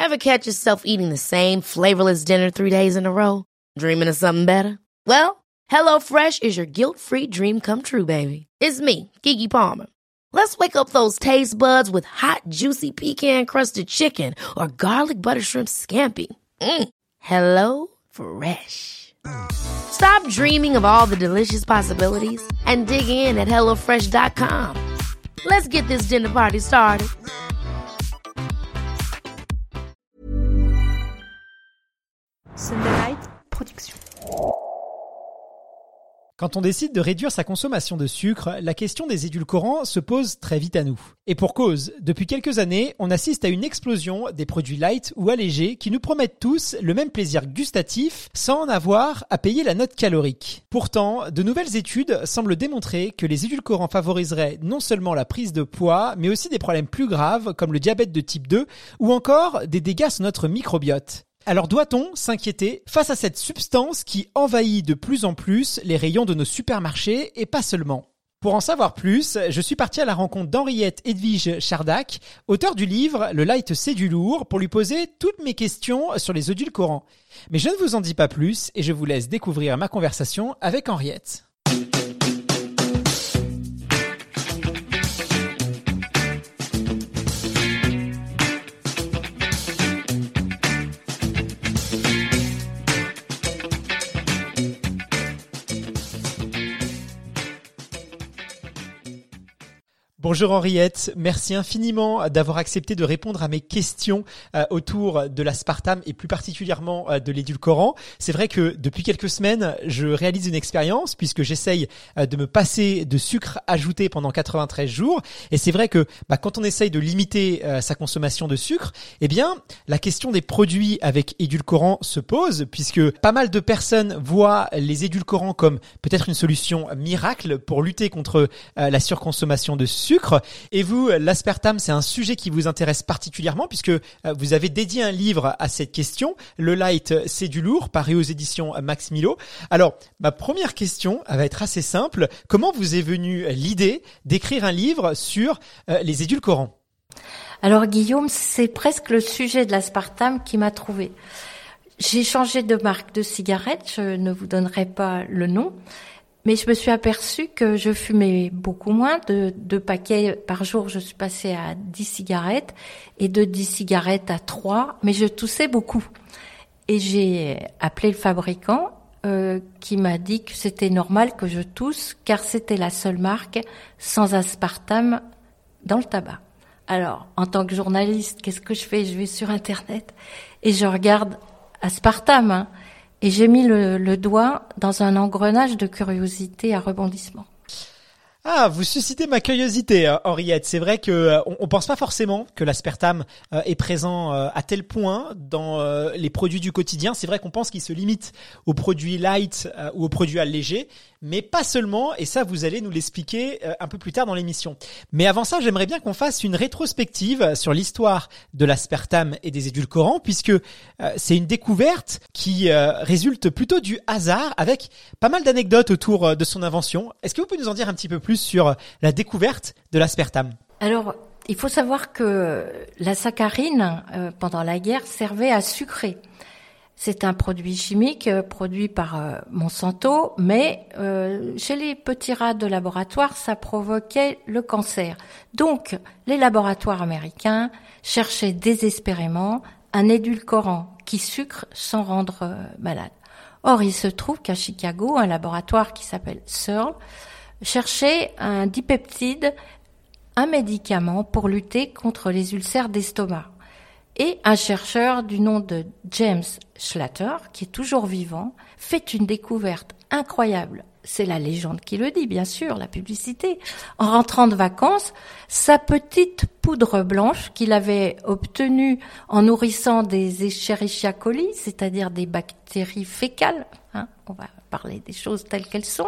Ever catch yourself eating the same flavorless dinner 3 days in a row? Dreaming of something better? Well, HelloFresh is your guilt-free dream come true, baby. It's me, Keke Palmer. Let's wake up those taste buds with hot, juicy pecan-crusted chicken or garlic butter shrimp scampi. Hello Fresh. Stop dreaming of all the delicious possibilities and dig in at HelloFresh.com. Let's get this dinner party started. Sunderlight Production. Quand on décide de réduire sa consommation de sucre, la question des édulcorants se pose très vite à nous. Et pour cause, depuis quelques années, on assiste à une explosion des produits light ou allégés qui nous promettent tous le même plaisir gustatif sans en avoir à payer la note calorique. Pourtant, de nouvelles études semblent démontrer que les édulcorants favoriseraient non seulement la prise de poids, mais aussi des problèmes plus graves comme le diabète de type 2 ou encore des dégâts sur notre microbiote. Alors doit-on s'inquiéter face à cette substance qui envahit de plus en plus les rayons de nos supermarchés et pas seulement? Pour en savoir plus, je suis parti à la rencontre d'Henriette Edwige Chardac, auteure du livre « Le light c'est du lourd » pour lui poser toutes mes questions sur les édulcorants. Mais je ne vous en dis pas plus et je vous laisse découvrir ma conversation avec Henriette. Bonjour Henriette, merci infiniment d'avoir accepté de répondre à mes questions autour de l'aspartame et plus particulièrement de l'édulcorant. C'est vrai que depuis quelques semaines, je réalise une expérience puisque j'essaye de me passer de sucre ajouté pendant 93 jours. Et c'est vrai que quand on essaye de limiter sa consommation de sucre, eh bien la question des produits avec édulcorant se pose puisque pas mal de personnes voient les édulcorants comme peut-être une solution miracle pour lutter contre la surconsommation de sucre. Et vous, l'aspartame, c'est un sujet qui vous intéresse particulièrement puisque vous avez dédié un livre à cette question. Le light, c'est du lourd, paru aux éditions Max Milo. Alors, ma première question va être assez simple. Comment vous est venue l'idée d'écrire un livre sur les édulcorants? Alors Guillaume, c'est presque le sujet de l'aspartame qui m'a trouvé. J'ai changé de marque de cigarette, je ne vous donnerai pas le nom. Mais je me suis aperçue que je fumais beaucoup moins. De 2 paquets par jour, je suis passée à 10 cigarettes. Et de 10 cigarettes à 3. Mais je toussais beaucoup. Et j'ai appelé le fabricant qui m'a dit que c'était normal que je tousse car c'était la seule marque sans aspartame dans le tabac. Alors, en tant que journaliste, qu'est-ce que je fais? Je vais sur Internet et je regarde aspartame, Et j'ai mis le doigt dans un engrenage de curiosité à rebondissement. Ah, vous suscitez ma curiosité, Henriette. C'est vrai que on pense pas forcément que l'aspartame est présent à tel point dans les produits du quotidien. C'est vrai qu'on pense qu'il se limite aux produits light ou aux produits allégés, mais pas seulement. Et ça, vous allez nous l'expliquer un peu plus tard dans l'émission. Mais avant ça, j'aimerais bien qu'on fasse une rétrospective sur l'histoire de l'aspartame et des édulcorants, puisque c'est une découverte qui résulte plutôt du hasard, avec pas mal d'anecdotes autour de son invention. Est-ce que vous pouvez nous en dire un petit peu plus sur la découverte de l'aspartame? Alors, il faut savoir que la saccharine, pendant la guerre, servait à sucrer. C'est un produit chimique produit par Monsanto, mais chez les petits rats de laboratoire, ça provoquait le cancer. Donc, les laboratoires américains cherchaient désespérément un édulcorant qui sucre sans rendre malade. Or, il se trouve qu'à Chicago, un laboratoire qui s'appelle Searle cherchait un dipeptide, un médicament pour lutter contre les ulcères d'estomac. Et un chercheur du nom de James Schlatter, qui est toujours vivant, fait une découverte incroyable. C'est la légende qui le dit, bien sûr, la publicité. En rentrant de vacances, sa petite poudre blanche qu'il avait obtenue en nourrissant des Escherichia coli, c'est-à-dire des bactéries fécales, on va parler des choses telles qu'elles sont,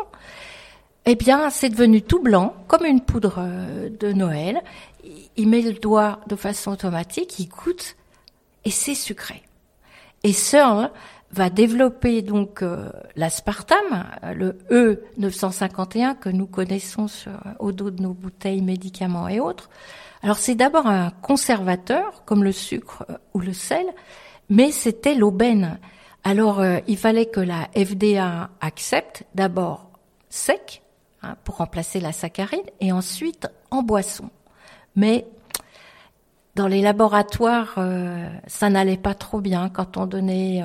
eh bien, c'est devenu tout blanc, comme une poudre de Noël. Il met le doigt de façon automatique, il goûte, et c'est sucré. Et Searle va développer donc l'aspartame, le E951 que nous connaissons au dos de nos bouteilles, médicaments et autres. Alors c'est d'abord un conservateur, comme le sucre ou le sel, mais c'était l'aubaine. Alors il fallait que la FDA accepte d'abord sec, pour remplacer la saccharine, et ensuite en boisson. Mais dans les laboratoires, ça n'allait pas trop bien quand on donnait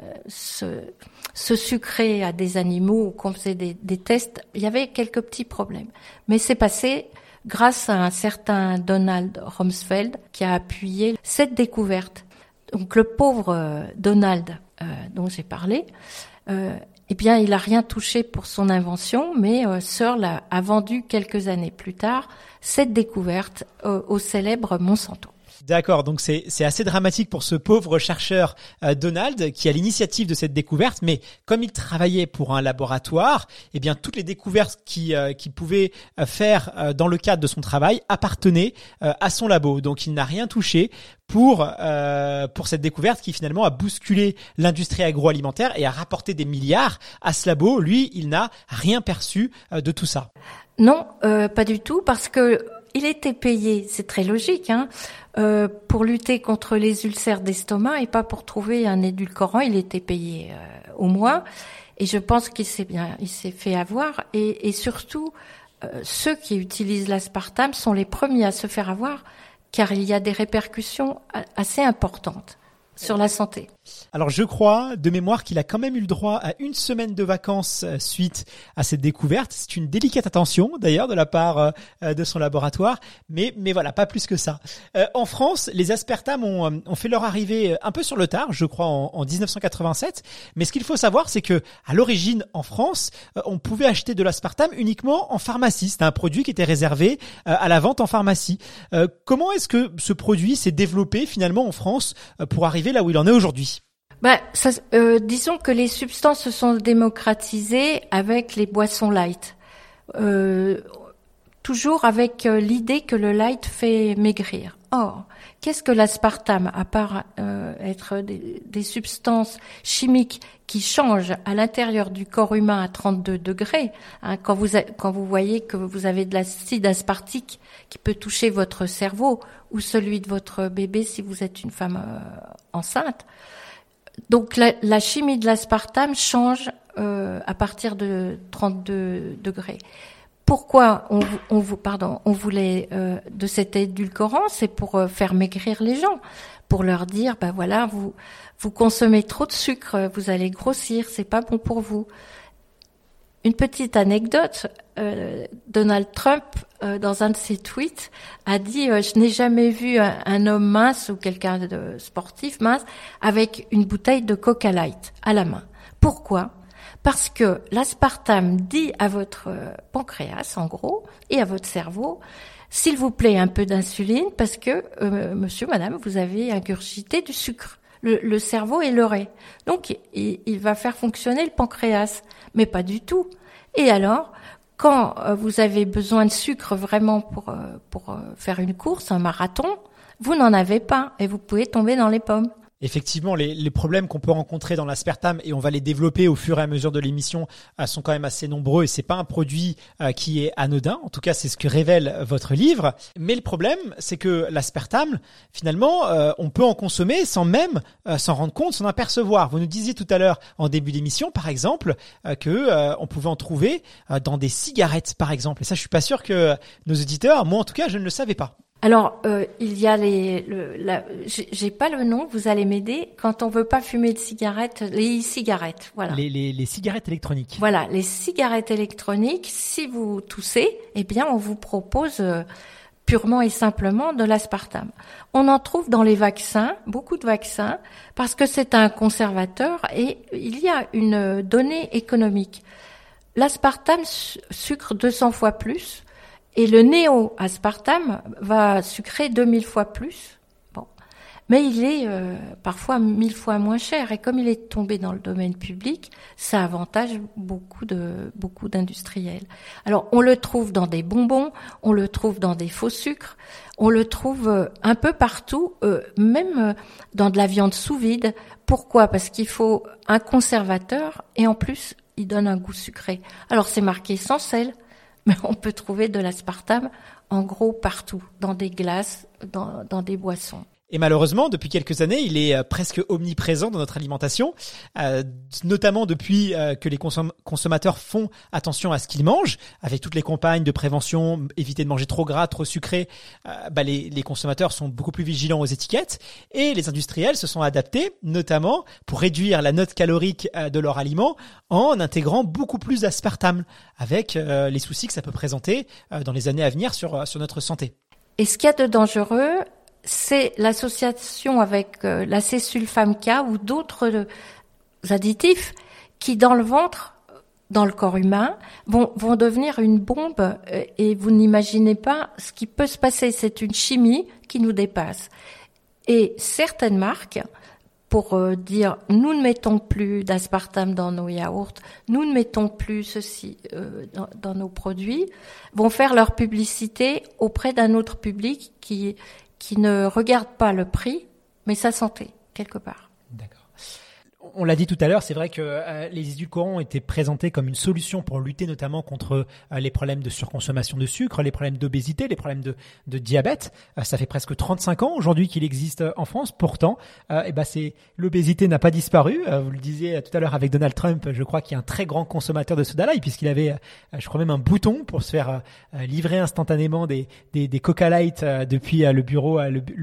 ce sucré à des animaux ou qu'on faisait des tests. Il y avait quelques petits problèmes. Mais c'est passé grâce à un certain Donald Rumsfeld qui a appuyé cette découverte. Donc le pauvre Donald dont j'ai parlé, eh bien il a rien touché pour son invention, mais Searle a vendu quelques années plus tard cette découverte au célèbre Monsanto. D'accord, donc c'est assez dramatique pour ce pauvre chercheur Donald qui a l'initiative de cette découverte, mais comme il travaillait pour un laboratoire, eh bien toutes les découvertes qu'il pouvait faire dans le cadre de son travail appartenaient à son labo. Donc il n'a rien touché pour cette découverte qui finalement a bousculé l'industrie agroalimentaire et a rapporté des milliards à ce labo. Lui, il n'a rien perçu de tout ça. Non, pas du tout, parce que il était payé, c'est très logique, pour lutter contre les ulcères d'estomac et pas pour trouver un édulcorant. Il était payé au mois, et je pense il s'est fait avoir. Et surtout, ceux qui utilisent l'aspartame sont les premiers à se faire avoir, car il y a des répercussions assez importantes sur la santé. Alors je crois de mémoire qu'il a quand même eu le droit à 1 semaine de vacances suite à cette découverte. C'est une délicate attention d'ailleurs de la part de son laboratoire, mais voilà, pas plus que ça. En France, les aspartames ont fait leur arrivée un peu sur le tard, je crois en 1987, mais ce qu'il faut savoir, c'est que à l'origine en France, on pouvait acheter de l'aspartame uniquement en pharmacie. C'était un produit qui était réservé à la vente en pharmacie. Comment est-ce que ce produit s'est développé finalement en France pour arriver là où il en est aujourd'hui? Disons que les substances se sont démocratisées avec les boissons light. Toujours avec l'idée que le light fait maigrir. Or, qu'est-ce que l'aspartame, à part être des substances chimiques qui changent à l'intérieur du corps humain à 32 degrés, quand vous voyez que vous avez de l'acide aspartique qui peut toucher votre cerveau ou celui de votre bébé si vous êtes une femme enceinte. Donc la chimie de l'aspartame change à partir de 32 degrés. Pourquoi on voulait de cet édulcorant? C'est pour faire maigrir les gens, pour leur dire voilà, vous consommez trop de sucre, vous allez grossir, c'est pas bon pour vous. Une petite anecdote, Donald Trump, dans un de ses tweets, a dit je n'ai jamais vu un homme mince ou quelqu'un de sportif mince avec une bouteille de Coca Light à la main. Pourquoi? Parce que l'aspartame dit à votre pancréas, en gros, et à votre cerveau, s'il vous plaît, un peu d'insuline, parce que, monsieur, madame, vous avez ingurgité du sucre. Le cerveau est leurré. Donc, il va faire fonctionner le pancréas, mais pas du tout. Et alors, quand vous avez besoin de sucre vraiment pour faire une course, un marathon, vous n'en avez pas et vous pouvez tomber dans les pommes. Effectivement, les problèmes qu'on peut rencontrer dans l'aspartame, et on va les développer au fur et à mesure de l'émission, sont quand même assez nombreux, et c'est pas un produit qui est anodin. En tout cas, c'est ce que révèle votre livre. Mais le problème, c'est que l'aspartame, finalement, on peut en consommer sans même s'en rendre compte, s'en apercevoir. Vous nous disiez tout à l'heure, en début d'émission, par exemple, que on pouvait en trouver dans des cigarettes, par exemple. Et ça, je suis pas sûr que nos auditeurs, moi en tout cas, je ne le savais pas. Alors, il y a j'ai pas le nom, vous allez m'aider. Quand on veut pas fumer de cigarettes, les cigarettes, voilà. Les cigarettes électroniques. Voilà, les cigarettes électroniques, si vous toussez, eh bien, on vous propose purement et simplement de l'aspartame. On en trouve dans les vaccins, beaucoup de vaccins, parce que c'est un conservateur et il y a une donnée économique. L'aspartame sucre 200 fois plus. Et le néo-aspartame va sucrer 2000 fois plus. Bon. Mais il est parfois 1000 fois moins cher. Et comme il est tombé dans le domaine public, ça avantage beaucoup d'industriels. Alors, on le trouve dans des bonbons, on le trouve dans des faux sucres, on le trouve un peu partout, même dans de la viande sous vide. Pourquoi? Parce qu'il faut un conservateur et en plus, il donne un goût sucré. Alors, c'est marqué sans sel. Mais on peut trouver de l'aspartame en gros partout, dans des glaces, dans des boissons. Et malheureusement, depuis quelques années, il est presque omniprésent dans notre alimentation, notamment depuis que les consommateurs font attention à ce qu'ils mangent, avec toutes les campagnes de prévention, éviter de manger trop gras, trop sucré. Les consommateurs sont beaucoup plus vigilants aux étiquettes et les industriels se sont adaptés, notamment pour réduire la note calorique de leurs aliments en intégrant beaucoup plus d'aspartame, avec les soucis que ça peut présenter dans les années à venir sur notre santé. Et ce qu'il y a de dangereux, c'est l'association avec l'acésulfame-K ou d'autres additifs qui, dans le ventre, dans le corps humain, vont devenir une bombe et vous n'imaginez pas ce qui peut se passer. C'est une chimie qui nous dépasse. Et certaines marques, pour dire nous ne mettons plus d'aspartame dans nos yaourts, nous ne mettons plus ceci dans nos produits, vont faire leur publicité auprès d'un autre public qui ne regarde pas le prix, mais sa santé, quelque part. D'accord. On l'a dit tout à l'heure, c'est vrai que les édulcorants ont été présentés comme une solution pour lutter notamment contre les problèmes de surconsommation de sucre, les problèmes d'obésité, les problèmes de diabète. Ça fait presque 35 ans aujourd'hui qu'il existe en France. Pourtant, l'obésité n'a pas disparu. Vous le disiez tout à l'heure avec Donald Trump, je crois qu'il y a un très grand consommateur de Soda Light puisqu'il avait, je crois même un bouton pour se faire livrer instantanément des Coca Light depuis le bureau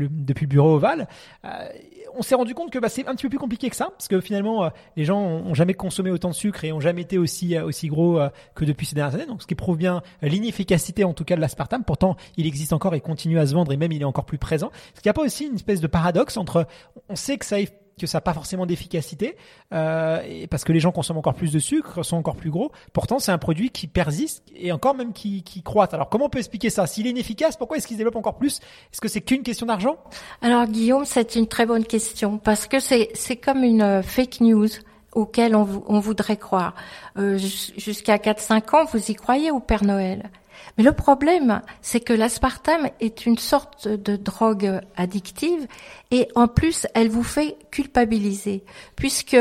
ovale. On s'est rendu compte que c'est un petit peu plus compliqué que ça, parce que finalement, les gens ont jamais consommé autant de sucre et ont jamais été aussi gros que depuis ces dernières années. Donc, ce qui prouve bien l'inefficacité, en tout cas, de l'aspartame. Pourtant, il existe encore et continue à se vendre, et même il est encore plus présent. Est-ce qu'il n'y a pas aussi une espèce de paradoxe entre, on sait que ça n'a pas forcément d'efficacité, parce que les gens consomment encore plus de sucre, sont encore plus gros. Pourtant, c'est un produit qui persiste et encore même qui croît. Alors, comment on peut expliquer ça? S'il est inefficace, pourquoi est-ce qu'il se développe encore plus? Est-ce que c'est qu'une question d'argent? Alors, Guillaume, c'est une très bonne question parce que c'est comme une fake news auquel on voudrait croire. Jusqu'à 4-5 ans, vous y croyez au Père Noël. Mais le problème, c'est que l'aspartame est une sorte de drogue addictive et en plus, elle vous fait culpabiliser puisque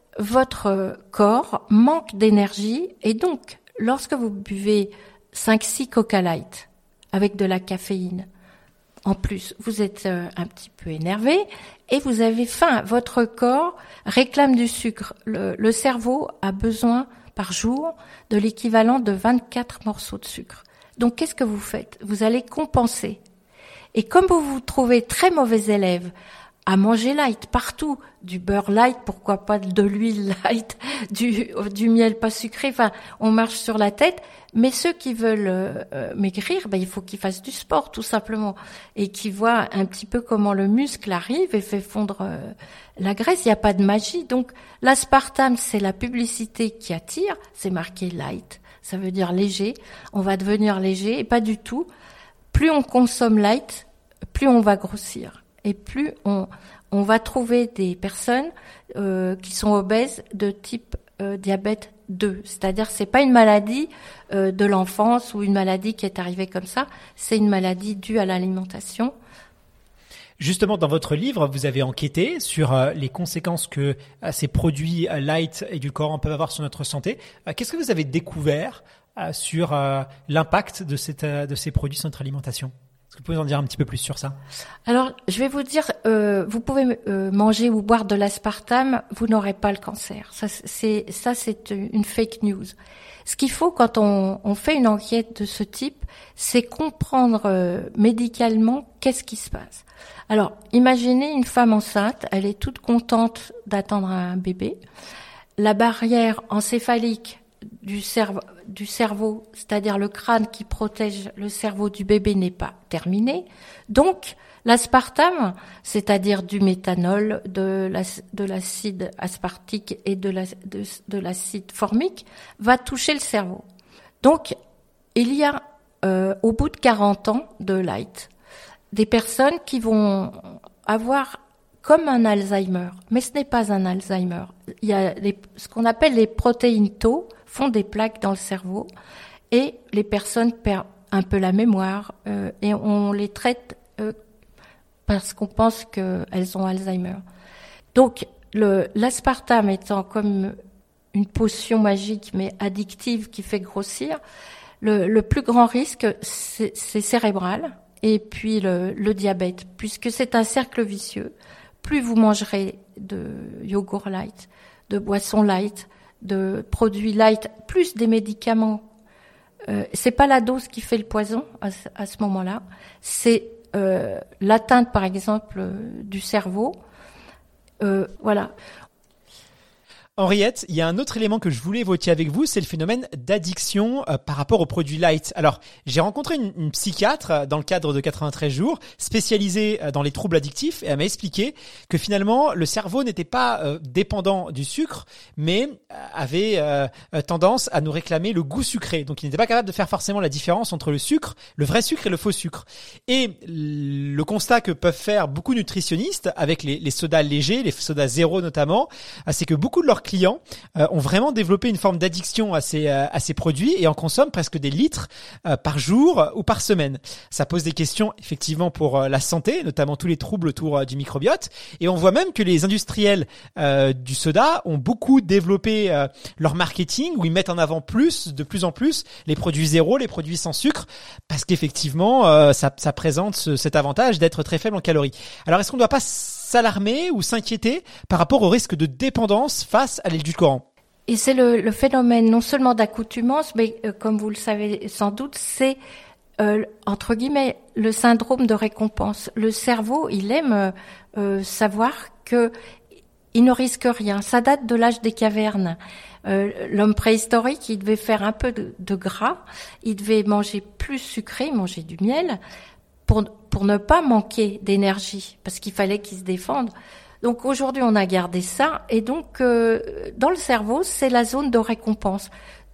votre corps manque d'énergie et donc, lorsque vous buvez 5-6 Coca Light avec de la caféine, en plus, vous êtes un petit peu énervé et vous avez faim. Votre corps réclame du sucre. Le cerveau a besoin par jour de l'équivalent de 24 morceaux de sucre. Donc, qu'est-ce que vous faites? Vous allez compenser. Et comme vous vous trouvez très mauvais élève à manger light partout, du beurre light, pourquoi pas de l'huile light, du miel pas sucré, enfin, on marche sur la tête. Mais ceux qui veulent maigrir, il faut qu'ils fassent du sport, tout simplement. Et qui voient un petit peu comment le muscle arrive et fait fondre la graisse. Il n'y a pas de magie. Donc, l'aspartame, c'est la publicité qui attire. C'est marqué light. Ça veut dire léger. On va devenir léger et pas du tout. Plus on consomme light, plus on va grossir. Et plus on va trouver des personnes qui sont obèses de type diabète 2. C'est-à-dire, c'est pas une maladie de l'enfance ou une maladie qui est arrivée comme ça. C'est une maladie due à l'alimentation. Justement, dans votre livre, vous avez enquêté sur les conséquences que ces produits light édulcorants peuvent avoir sur notre santé. Qu'est-ce que vous avez découvert sur l'impact de ces produits sur notre alimentation? Est-ce que vous pouvez en dire un petit peu plus sur ça? Alors, je vais vous dire, vous pouvez manger ou boire de l'aspartame, vous n'aurez pas le cancer. Ça, c'est une fake news. Ce qu'il faut quand on fait une enquête de ce type, c'est comprendre médicalement qu'est-ce qui se passe. Alors, imaginez une femme enceinte, elle est toute contente d'attendre un bébé. La barrière encéphalique du cerveau, c'est-à-dire le crâne qui protège le cerveau du bébé, n'est pas terminée. Donc, l'aspartame, c'est-à-dire du méthanol, de l'acide aspartique et de l'acide formique, va toucher le cerveau. Donc, il y a, au bout de 40 ans de light, des personnes qui vont avoir comme un Alzheimer, mais ce n'est pas un Alzheimer. Il y a ce qu'on appelle les protéines tau font des plaques dans le cerveau et les personnes perdent un peu la mémoire et on les traite parce qu'on pense qu'elles ont Alzheimer. Donc l'aspartame étant comme une potion magique mais addictive qui fait grossir, Le plus grand risque, c'est cérébral et puis le diabète, puisque c'est un cercle vicieux. Plus vous mangerez de yogourt light, de boissons light, de produits light, plus des médicaments. C'est pas la dose qui fait le poison à ce moment-là. C'est l'atteinte, par exemple, du cerveau. Voilà. Henriette, il y a un autre élément que je voulais évoquer avec vous, c'est le phénomène d'addiction par rapport aux produits light. Alors, j'ai rencontré une psychiatre dans le cadre de 93 jours, spécialisée dans les troubles addictifs, et elle m'a expliqué que finalement, le cerveau n'était pas dépendant du sucre, mais avait tendance à nous réclamer le goût sucré. Donc, il n'était pas capable de faire forcément la différence entre le sucre, le vrai sucre et le faux sucre. Et le constat que peuvent faire beaucoup de nutritionnistes avec les sodas légers, les sodas zéro notamment, c'est que beaucoup de leurs clients ont vraiment développé une forme d'addiction à ces produits et en consomment presque des litres par jour ou par semaine. Ça pose des questions effectivement pour la santé, notamment tous les troubles autour du microbiote. Et on voit même que les industriels du soda ont beaucoup développé leur marketing où ils mettent en avant de plus en plus les produits zéro, les produits sans sucre, parce qu'effectivement ça présente cet avantage d'être très faible en calories. Alors est-ce qu'on ne doit pas s'alarmer ou s'inquiéter par rapport au risque de dépendance face à l'édulcorant? Et c'est le phénomène non seulement d'accoutumance, mais comme vous le savez sans doute, c'est entre guillemets le syndrome de récompense. Le cerveau, il aime savoir que il ne risque rien. Ça date de l'âge des cavernes. L'homme préhistorique, il devait faire un peu de gras, il devait manger plus sucré, manger du miel, pour ne pas manquer d'énergie, parce qu'il fallait qu'il se défende. Donc aujourd'hui, on a gardé ça, et donc dans le cerveau, c'est la zone de récompense.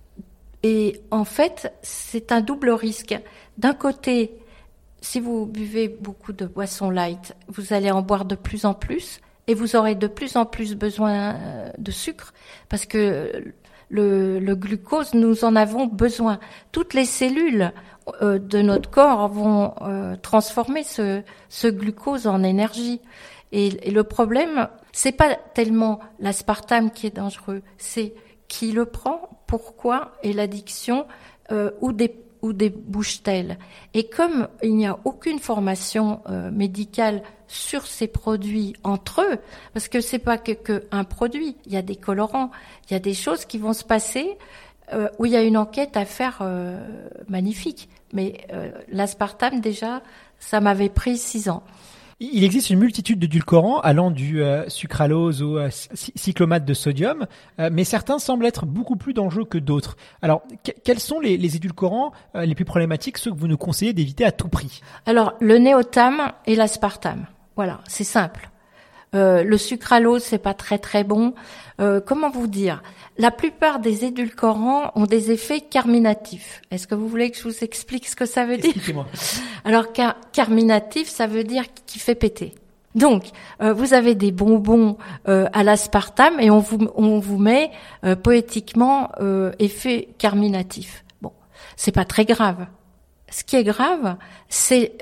Et en fait, c'est un double risque. D'un côté, si vous buvez beaucoup de boissons light, vous allez en boire de plus en plus, et vous aurez de plus en plus besoin de sucre, parce que le glucose, nous en avons besoin. Toutes les cellules de notre corps vont transformer ce glucose en énergie. Et le problème, c'est pas tellement l'aspartame qui est dangereux, c'est qui le prend, pourquoi, et l'addiction, où débouche-t-elle. Et comme il n'y a aucune formation médicale sur ces produits entre eux, parce que c'est pas que un produit, il y a des colorants, il y a des choses qui vont se passer où il y a une enquête à faire magnifique. Mais l'aspartame, déjà, ça m'avait pris 6 ans. Il existe une multitude d'édulcorants allant du sucralose au cyclomate de sodium, mais certains semblent être beaucoup plus dangereux que d'autres. Alors, quels sont les édulcorants les plus problématiques, ceux que vous nous conseillez d'éviter à tout prix? Alors, le néotame et l'aspartame. Voilà, c'est simple. Le sucralose, c'est pas très très bon. Comment vous dire? La plupart des édulcorants ont des effets carminatifs. Est-ce que vous voulez que je vous explique ce que ça veut dire? Expliquez-moi. Alors, carminatif, ça veut dire qui fait péter. Donc, vous avez des bonbons à l'aspartame et on vous met poétiquement effet carminatif. Bon, c'est pas très grave. Ce qui est grave, c'est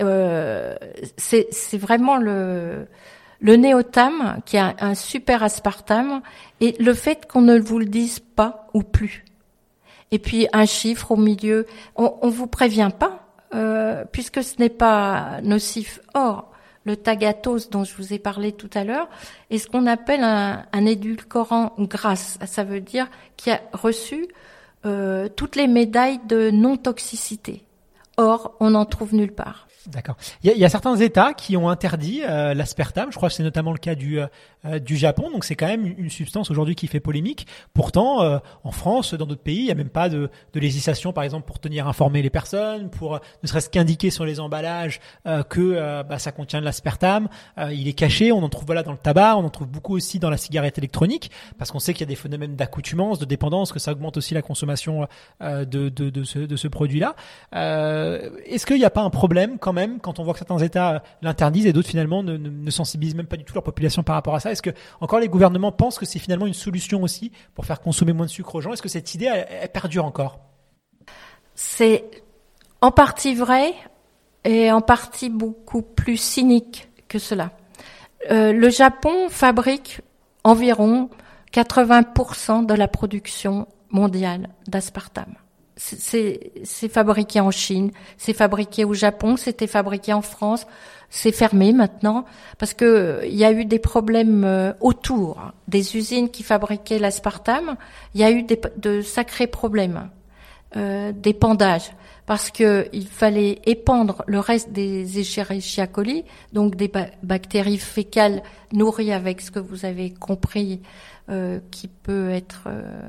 vraiment le néotame, qui a un super aspartame, et le fait qu'on ne vous le dise pas ou plus. Et puis un chiffre au milieu, on vous prévient pas, puisque ce n'est pas nocif. Or, le tagatose dont je vous ai parlé tout à l'heure est ce qu'on appelle un édulcorant GRAS. Ça veut dire qui a reçu toutes les médailles de non-toxicité. Or, on n'en trouve nulle part. D'accord. Il y a certains États qui ont interdit l'aspartame. Je crois que c'est notamment le cas du Japon. Donc c'est quand même une substance aujourd'hui qui fait polémique. Pourtant, en France, dans d'autres pays, il n'y a même pas de législation, par exemple, pour tenir informer les personnes, pour ne serait-ce qu'indiquer sur les emballages que ça contient de l'aspartame. Il est caché. On en trouve dans le tabac. On en trouve beaucoup aussi dans la cigarette électronique, parce qu'on sait qu'il y a des phénomènes d'accoutumance, de dépendance, que ça augmente aussi la consommation de ce produit-là. Est-ce qu'il n'y a pas un problème quand même quand on voit que certains États l'interdisent et d'autres finalement ne sensibilisent même pas du tout leur population par rapport à ça? Est-ce que encore les gouvernements pensent que c'est finalement une solution aussi pour faire consommer moins de sucre aux gens? Est-ce que cette idée elle perdure encore? C'est en partie vrai et en partie beaucoup plus cynique que cela. Le Japon fabrique environ 80% de la production mondiale d'aspartame. c'est fabriqué en Chine, c'est fabriqué au Japon, c'était fabriqué en France. C'est fermé maintenant parce que il y a eu des problèmes autour des usines qui fabriquaient l'aspartame. Il y a eu de sacrés problèmes d'épandage parce que il fallait épandre le reste des Escherichia coli, donc des bactéries fécales nourries avec ce que vous avez compris qui peut être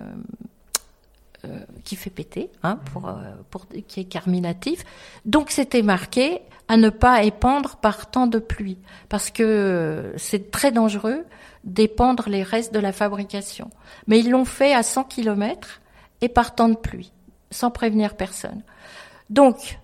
qui fait péter, pour qui est carminatif. Donc c'était marqué à ne pas épandre par temps de pluie, parce que c'est très dangereux d'épandre les restes de la fabrication. Mais ils l'ont fait à 100 km et par temps de pluie, sans prévenir personne. Donc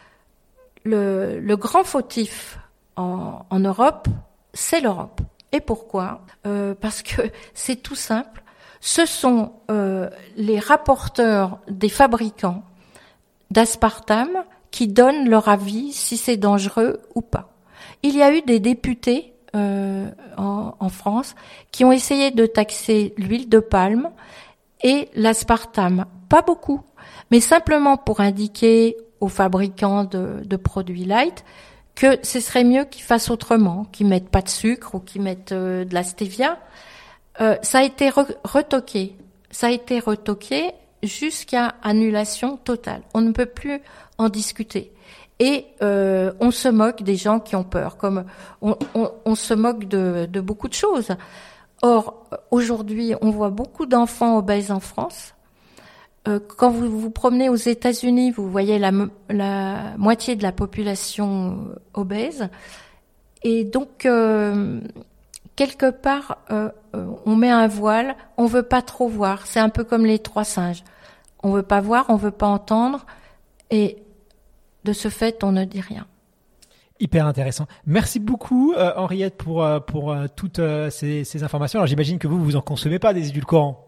le grand fautif en Europe, c'est l'Europe. Et pourquoi ? Parce que c'est tout simple. Ce sont les rapporteurs des fabricants d'aspartame qui donnent leur avis si c'est dangereux ou pas. Il y a eu des députés en France qui ont essayé de taxer l'huile de palme et l'aspartame. Pas beaucoup, mais simplement pour indiquer aux fabricants de produits light que ce serait mieux qu'ils fassent autrement, qu'ils mettent pas de sucre ou qu'ils mettent de la stevia. Ça a été retoqué. Ça a été retoqué jusqu'à annulation totale. On ne peut plus en discuter. Et on se moque des gens qui ont peur, comme on se moque de beaucoup de choses. Or, aujourd'hui, on voit beaucoup d'enfants obèses en France. Quand vous vous promenez aux États-Unis, vous voyez la moitié de la population obèse. Et donc, quelque part, on met un voile, on veut pas trop voir. C'est un peu comme les 3 singes. On veut pas voir, on veut pas entendre, et de ce fait, on ne dit rien. Hyper intéressant. Merci beaucoup, Henriette, pour toutes ces informations. Alors, j'imagine que vous en consommez pas des édulcorants.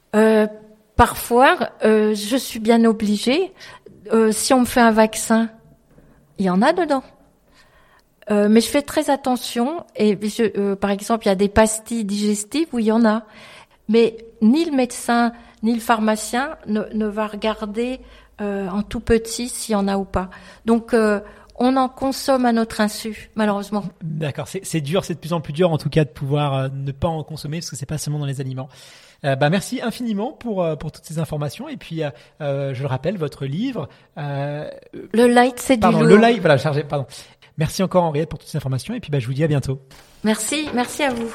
Parfois, je suis bien obligée. Si on me fait un vaccin, il y en a dedans. Mais je fais très attention. Et par exemple, il y a des pastilles digestives où il y en a. Mais ni le médecin ni le pharmacien ne va regarder en tout petit s'il y en a ou pas. Donc, on en consomme à notre insu, malheureusement. D'accord, c'est dur, c'est de plus en plus dur en tout cas de pouvoir ne pas en consommer parce que c'est pas seulement dans les aliments. Merci infiniment pour toutes ces informations et puis je le rappelle, votre livre. Le light, c'est du lourd. Le light, voilà, chargé. Pardon. Merci encore Henriette pour toutes ces informations et puis je vous dis à bientôt. Merci à vous.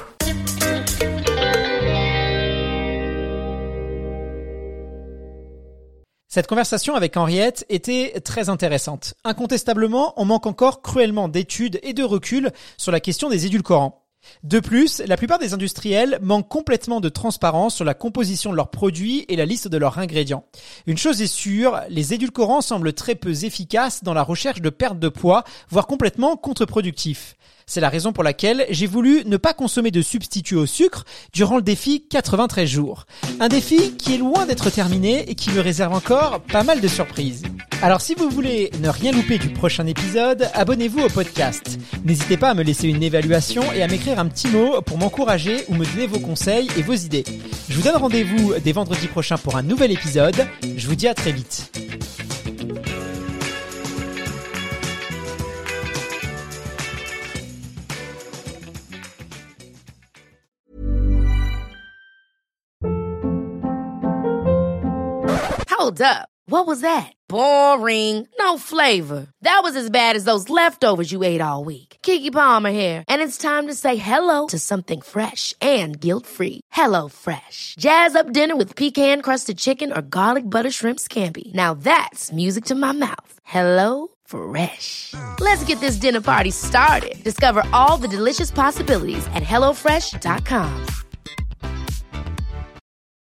Cette conversation avec Henriette était très intéressante. Incontestablement, on manque encore cruellement d'études et de recul sur la question des édulcorants. De plus, la plupart des industriels manquent complètement de transparence sur la composition de leurs produits et la liste de leurs ingrédients. Une chose est sûre, les édulcorants semblent très peu efficaces dans la recherche de perte de poids, voire complètement contre-productifs. C'est la raison pour laquelle j'ai voulu ne pas consommer de substitut au sucre durant le défi 93 jours. Un défi qui est loin d'être terminé et qui me réserve encore pas mal de surprises. Alors si vous voulez ne rien louper du prochain épisode, abonnez-vous au podcast. N'hésitez pas à me laisser une évaluation et à m'écrire un petit mot pour m'encourager ou me donner vos conseils et vos idées. Je vous donne rendez-vous dès vendredi prochain pour un nouvel épisode. Je vous dis à très vite. Hold up. What was that? Boring. No flavor. That was as bad as those leftovers you ate all week. Keke Palmer here, and it's time to say hello to something fresh and guilt-free. Hello Fresh. Jazz up dinner with pecan-crusted chicken or garlic butter shrimp scampi. Now that's music to my mouth. Hello Fresh. Let's get this dinner party started. Discover all the delicious possibilities at HelloFresh.com.